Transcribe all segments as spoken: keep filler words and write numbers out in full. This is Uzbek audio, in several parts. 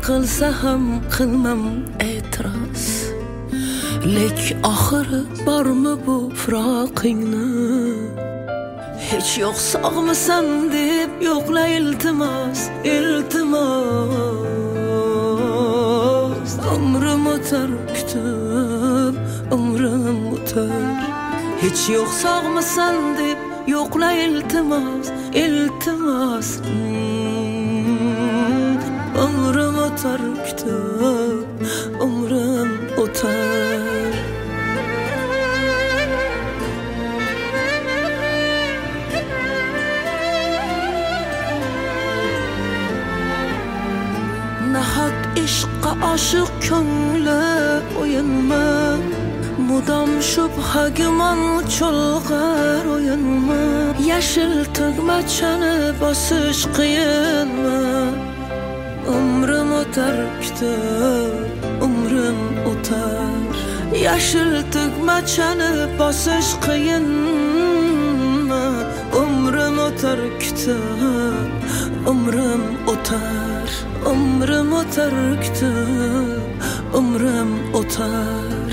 qilsa ham qilmam e'tiroz. Lek oxiri bormi bu firoqingni? Hech yo'q sog'misan deb yo'qla iltimos, iltimos. Umrim o'tar kutib, umrim o'tar. Hech yo'q sog'misan deb yo'qla iltimos, iltimos. Hmm. Umrim o'tar kutib, umrim o'tar. Nahot ishqqa oshiq ko'ngli o'yinma, mudom shubha gumon cho'lg'ar o'yinma. Yashil tugmachani bosish qiyinmi? Umrim o'tar kutib, umrim o'tar. Yashil tugmachani bosish qiyinmi? Umrim o'tar kutib, umrim o'tar. Umrim o'tar kutib, umrim o'tar.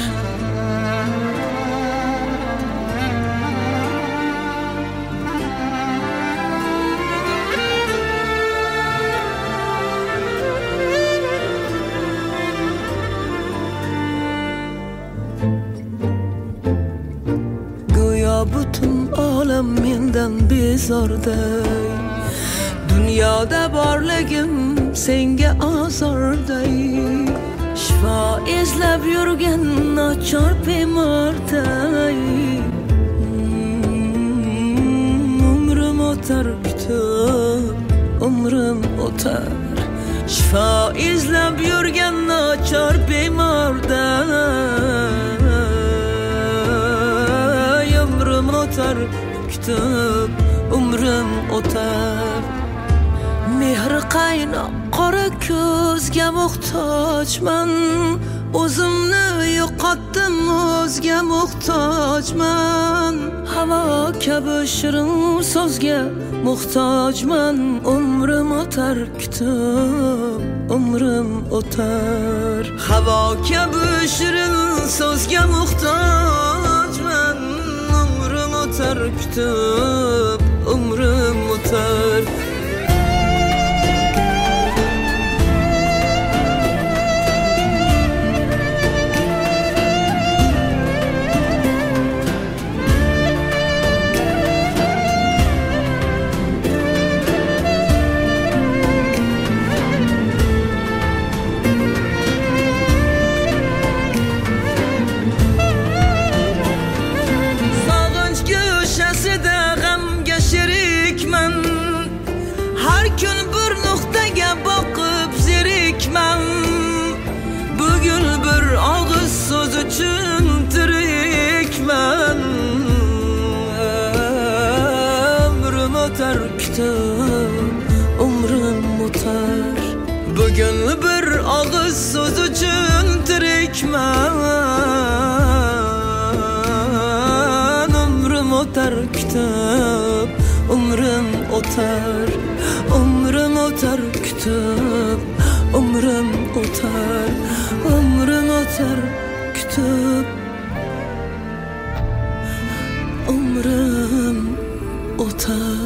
Go'yo butun olam mendan bezorday. Dunyoda borligim senga ozorday. Shifo izlab yurgan nochor bemorday. Umrim o'tar kutib, umrim o'tar. Shifo izlab yurgan nochor bemorday. Umrim o'tar kutib, umrim o'tar. Mehri qaynoq qora ko'zga muhtojman. O'zimni yo'qotdim, o'zga muhtojman. Havo kabi shirin so'zga muhtojman. Umrim o'tar kutib, umrim o'tar. Havo kabi shirin so'zga muhtojman. Umrim o'tar kutib, umrim o'tar. Bugün bir og'iz so'z uchun tirikman. Umrim o'tar kutib, umrim o'tar. Bugün bir og'iz so'z uchun tirikman. Umrim o'tar kutib, umrim o'tar. Umrim o'tar kutib, umrim o'tar. Umrim o'tar kutib, umrim o'tar.